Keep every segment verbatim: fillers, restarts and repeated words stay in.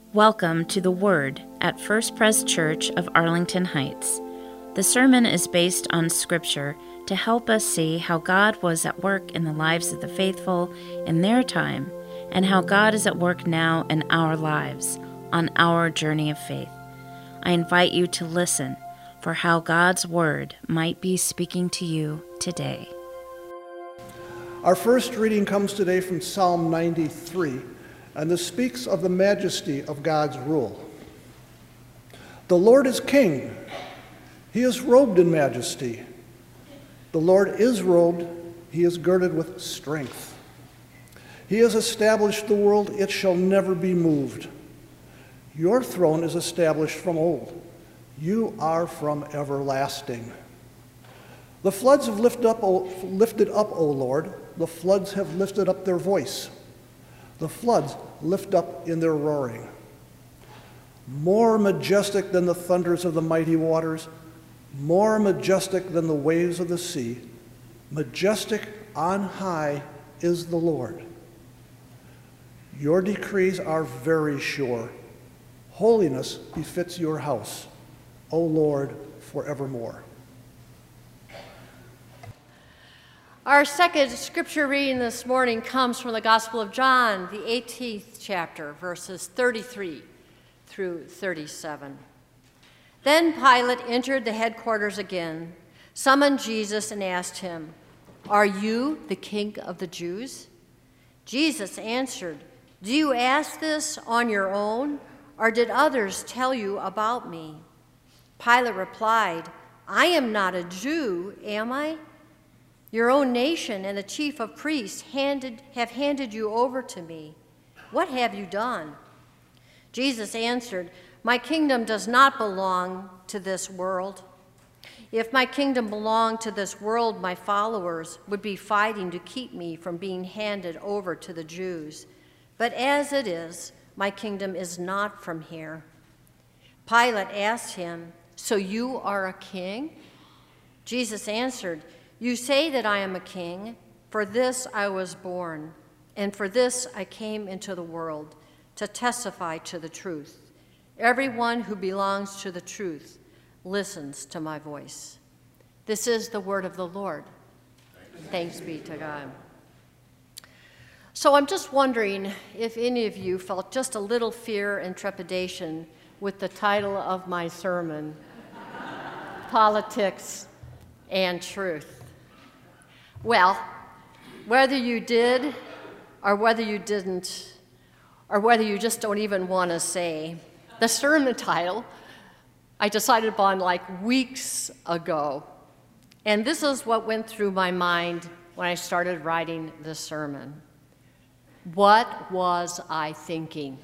Welcome to the Word at First Pres Church of Arlington Heights. The sermon is based on Scripture to help us see how God was at work in the lives of the faithful in their time, and how God is at work now in our lives on our journey of faith. I invite you to listen for how God's Word might be speaking to you today. Our first reading comes today from Psalm ninety-three, and this speaks of the majesty of God's rule. The Lord is king. He is robed in majesty. The Lord is robed. He is girded with strength. He has established the world. It shall never be moved. Your throne is established from old. You are from everlasting. The floods have lifted up, o, lifted up, O Lord. The floods have lifted up their voice. The floods lift up in their roaring. More majestic than the thunders of the mighty waters, more majestic than the waves of the sea, majestic on high is the Lord. Your decrees are very sure. Holiness befits your house, O Lord, forevermore. Our second scripture reading this morning comes from the Gospel of John, the eighteenth chapter, verses thirty-three through thirty-seven. Then Pilate entered the headquarters again, summoned Jesus, and asked him, "Are you the king of the Jews?" Jesus answered, "Do you ask this on your own, or did others tell you about me?" Pilate replied, "I am not a Jew, am I? Your own nation and the chief of priests handed, have handed you over to me. What have you done?" Jesus answered, "My kingdom does not belong to this world. If my kingdom belonged to this world, my followers would be fighting to keep me from being handed over to the Jews. But as it is, my kingdom is not from here." Pilate asked him, "So you are a king?" Jesus answered, "You say that I am a king. For this I was born, and for this I came into the world, to testify to the truth. Everyone who belongs to the truth listens to my voice." This is the word of the Lord. Thanks be to God. So I'm just wondering if any of you felt just a little fear and trepidation with the title of my sermon, Politics and Truth. Well, whether you did or whether you didn't, or whether you just don't even want to say, the sermon title I decided upon like weeks ago. And this is what went through my mind when I started writing this sermon. What was I thinking?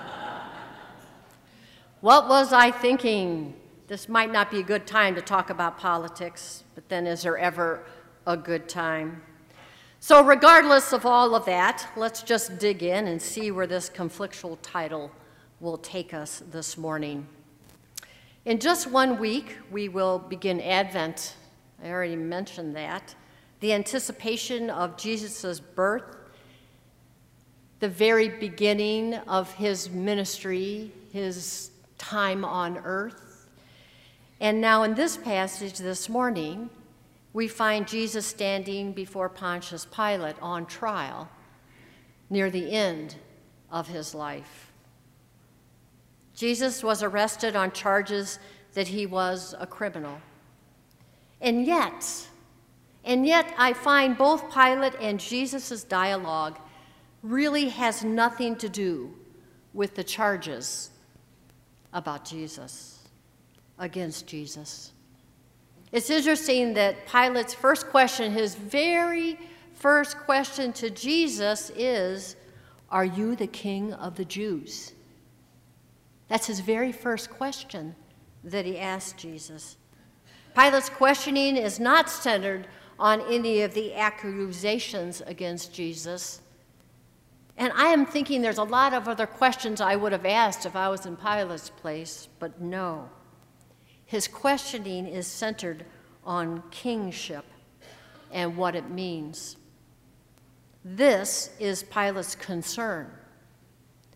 What was I thinking? This might not be a good time to talk about politics, but then is there ever a good time? So regardless of all of that, let's just dig in and see where this conflictual title will take us this morning. In just one week, we will begin Advent. I already mentioned that. The anticipation of Jesus' birth, the very beginning of his ministry, his time on earth. And now in this passage this morning, we find Jesus standing before Pontius Pilate on trial near the end of his life. Jesus was arrested on charges that he was a criminal. And yet, and yet I find both Pilate and Jesus' dialogue really has nothing to do with the charges about Jesus, against Jesus. It's interesting that Pilate's first question, his very first question to Jesus is, "Are you the king of the Jews?" That's his very first question that he asked Jesus. Pilate's questioning is not centered on any of the accusations against Jesus. And I am thinking there's a lot of other questions I would have asked if I was in Pilate's place, but no. His questioning is centered on kingship and what it means. This is Pilate's concern.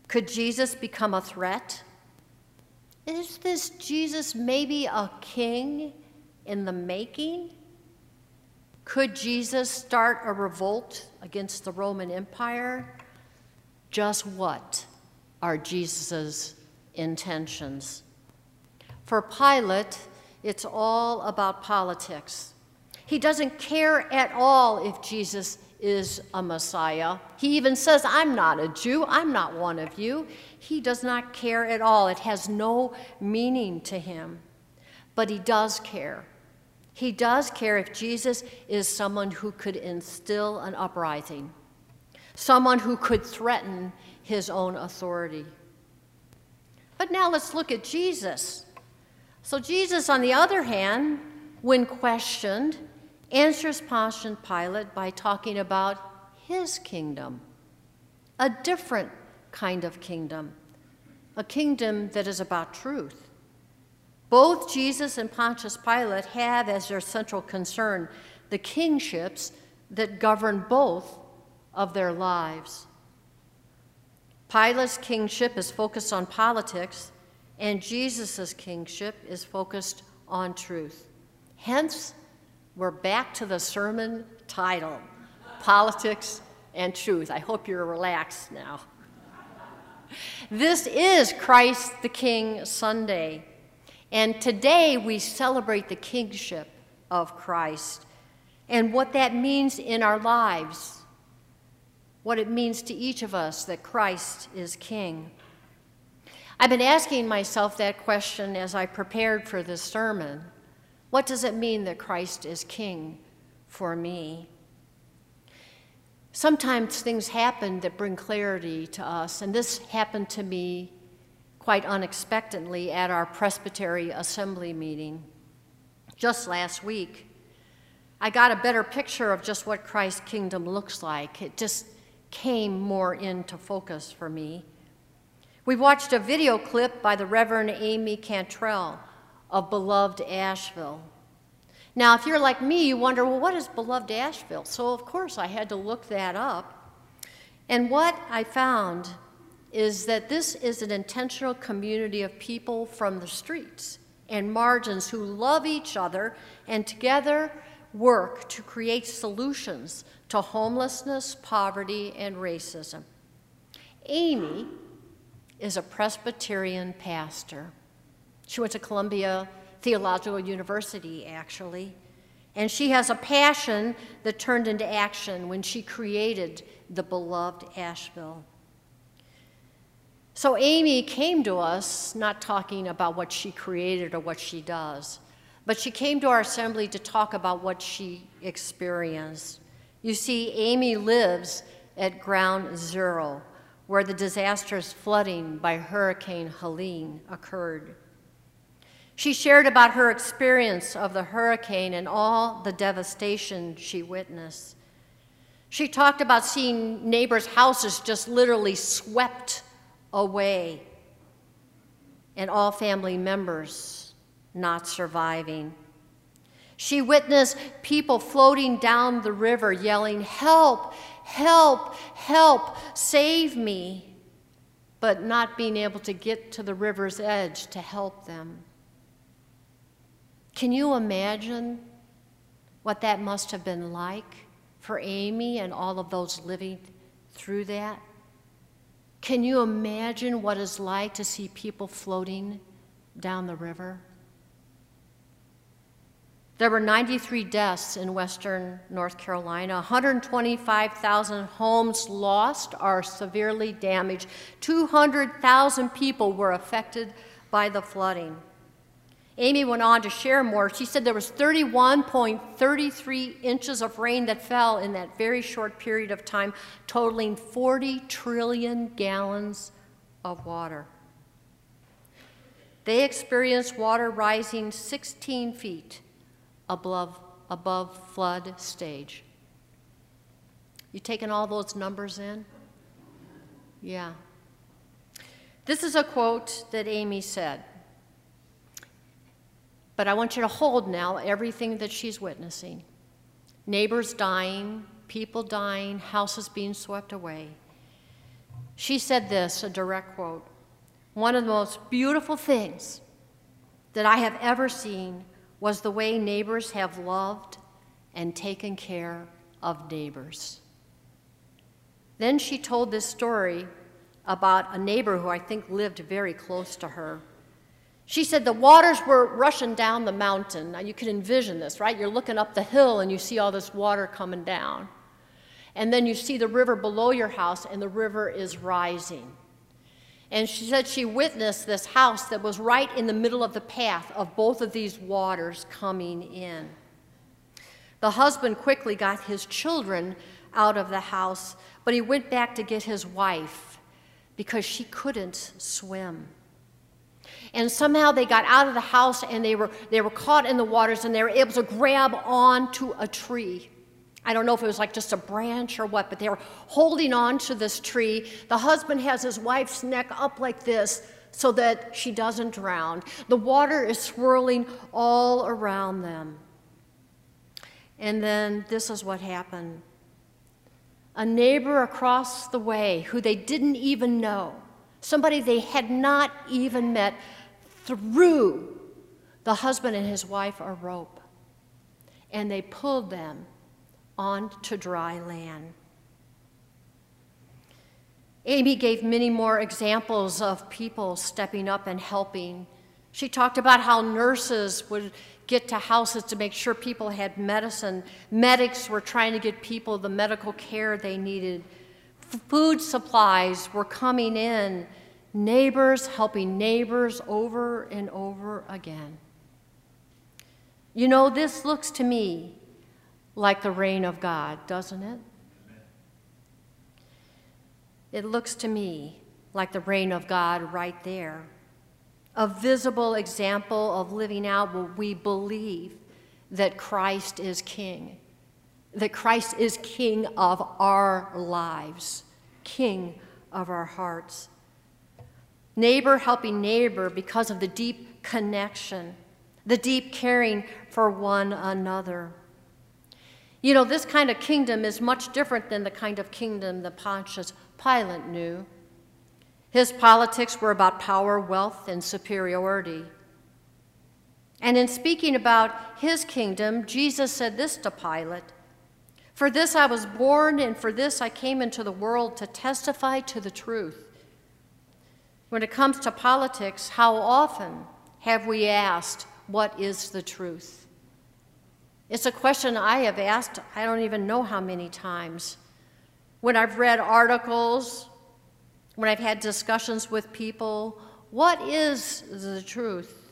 Could Jesus become a threat? Is this Jesus maybe a king in the making? Could Jesus start a revolt against the Roman Empire? Just what are Jesus' intentions? For Pilate, it's all about politics. He doesn't care at all if Jesus is a Messiah. He even says, I'm not a Jew, I'm not one of you. He does not care at all. It has no meaning to him. But he does care. He does care if Jesus is someone who could instill an uprising, someone who could threaten his own authority. But now let's look at Jesus. So Jesus, on the other hand, when questioned, answers Pontius Pilate by talking about his kingdom, a different kind of kingdom, a kingdom that is about truth. Both Jesus and Pontius Pilate have as their central concern the kingships that govern both of their lives. Pilate's kingship is focused on politics, and Jesus' kingship is focused on truth. Hence, we're back to the sermon title, Politics and Truth. I hope you're relaxed now. This is Christ the King Sunday, and today we celebrate the kingship of Christ and what that means in our lives, what it means to each of us that Christ is King. I've been asking myself that question as I prepared for this sermon. What does it mean that Christ is King for me? Sometimes things happen that bring clarity to us, and this happened to me quite unexpectedly at our Presbytery Assembly meeting just last week. I got a better picture of just what Christ's kingdom looks like. It just came more into focus for me. We watched a video clip by the Reverend Amy Cantrell of Beloved Asheville. Now, if you're like me, you wonder, well, what is Beloved Asheville? So, of course, I had to look that up. And what I found is that this is an intentional community of people from the streets and margins who love each other and together work to create solutions to homelessness, poverty, and racism. Amy is a Presbyterian pastor. She went to Columbia Theological University, actually, and she has a passion that turned into action when she created the Beloved Asheville. So Amy came to us not talking about what she created or what she does, but she came to our assembly to talk about what she experienced. You see, Amy lives at Ground Zero, where the disastrous flooding by Hurricane Helene occurred. She shared about her experience of the hurricane and all the devastation she witnessed. She talked about seeing neighbors' houses just literally swept away and all family members not surviving. She witnessed people floating down the river yelling, "Help, help, help, save me," but not being able to get to the river's edge to help them. Can you imagine what that must have been like for Amy and all of those living through that? Can you imagine what it's like to see people floating down the river? There were ninety-three deaths in western North Carolina, one hundred twenty-five thousand homes lost or severely damaged, two hundred thousand people were affected by the flooding. Amy went on to share more. She said there was thirty-one point three three inches of rain that fell in that very short period of time, totaling forty trillion gallons of water. They experienced water rising sixteen feet above, above flood stage. You taking all those numbers in? Yeah. This is a quote that Amy said. But I want you to hold now everything that she's witnessing. Neighbors dying, people dying, houses being swept away. She said this, a direct quote, "One of the most beautiful things that I have ever seen was the way neighbors have loved and taken care of neighbors." Then she told this story about a neighbor who I think lived very close to her. She said the waters were rushing down the mountain. Now you can envision this, right? You're looking up the hill and you see all this water coming down. And then you see the river below your house and the river is rising. And she said she witnessed this house that was right in the middle of the path of both of these waters coming in. The husband quickly got his children out of the house, but he went back to get his wife because she couldn't swim. And somehow they got out of the house and they were, they were caught in the waters and they were able to grab onto a tree. I don't know if it was like just a branch or what, but they were holding on to this tree. The husband has his wife's neck up like this so that she doesn't drown. The water is swirling all around them. And then this is what happened. A neighbor across the way who they didn't even know, somebody they had not even met, threw the husband and his wife a rope, and they pulled them onto dry land. Amy gave many more examples of people stepping up and helping. She talked about how nurses would get to houses to make sure people had medicine. Medics were trying to get people the medical care they needed. F- food supplies were coming in. Neighbors helping neighbors over and over again. You know, this looks to me like the reign of God, doesn't it? It looks to me like the reign of God right there. A visible example of living out what we believe, that Christ is King, that Christ is King of our lives, King of our hearts. Neighbor helping neighbor because of the deep connection, the deep caring for one another. You know, this kind of kingdom is much different than the kind of kingdom that Pontius Pilate knew. His politics were about power, wealth, and superiority. And in speaking about his kingdom, Jesus said this to Pilate, "For this I was born, and for this I came into the world, to testify to the truth." When it comes to politics, how often have we asked, what is the truth? It's a question I have asked, I don't even know how many times. When I've read articles, when I've had discussions with people, what is the truth?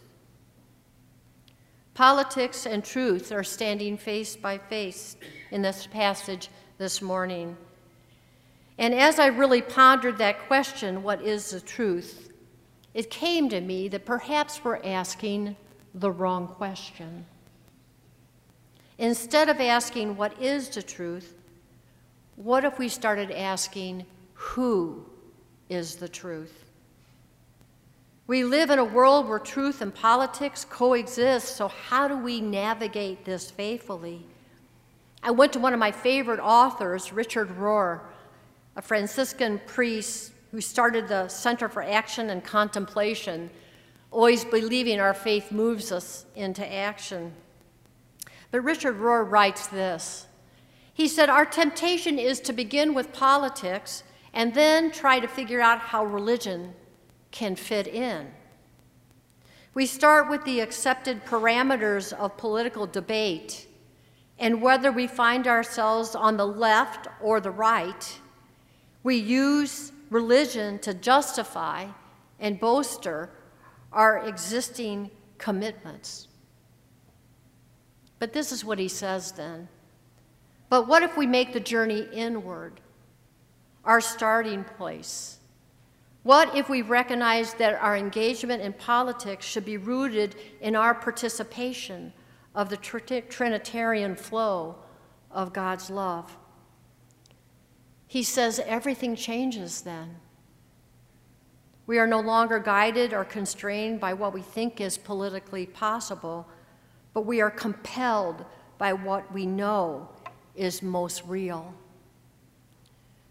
Politics and truth are standing face by face in this passage this morning. And as I really pondered that question, what is the truth, it came to me that perhaps we're asking the wrong question. Instead of asking what is the truth, what if we started asking who is the truth? We live in a world where truth and politics coexist, so how do we navigate this faithfully? I went to one of my favorite authors, Richard Rohr, a Franciscan priest who started the Center for Action and Contemplation, always believing our faith moves us into action. But Richard Rohr writes this. He said, "Our temptation is to begin with politics and then try to figure out how religion can fit in. We start with the accepted parameters of political debate, and whether we find ourselves on the left or the right, we use religion to justify and bolster our existing commitments." But this is what he says then. But what if we make the journey inward, our starting place? What if we recognize that our engagement in politics should be rooted in our participation of the Trinitarian flow of God's love? He says everything changes then. We are no longer guided or constrained by what we think is politically possible, but we are compelled by what we know is most real.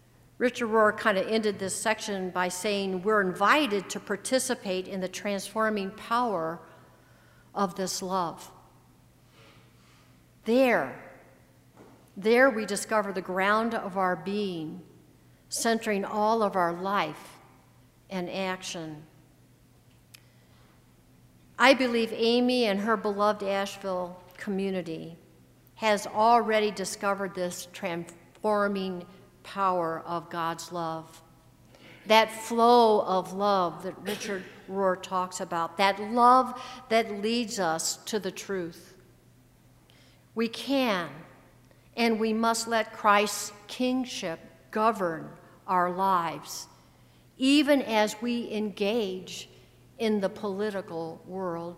Richard Rohr kind of ended this section by saying we're invited to participate in the transforming power of this love. There, there we discover the ground of our being, centering all of our life and action. I believe Amy and her beloved Asheville community has already discovered this transforming power of God's love. That flow of love that Richard Rohr talks about, that love that leads us to the truth. We can and we must let Christ's kingship govern our lives, even as we engage in the political world.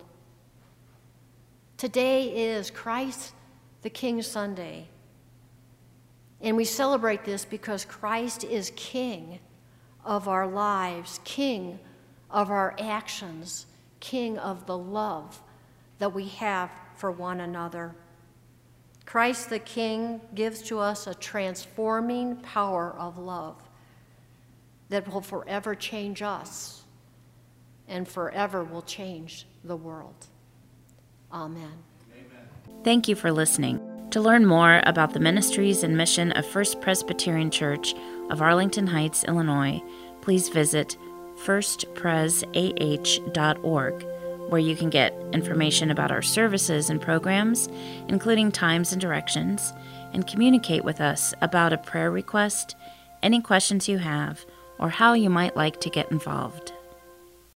Today is Christ the King Sunday, and we celebrate this because Christ is King of our lives, King of our actions, King of the love that we have for one another. Christ the King gives to us a transforming power of love that will forever change us and forever will change the world. Amen. Thank you for listening. To learn more about the ministries and mission of First Presbyterian Church of Arlington Heights, Illinois, please visit first pres a h dot org, where you can get information about our services and programs, including times and directions, and communicate with us about a prayer request, any questions you have, or how you might like to get involved.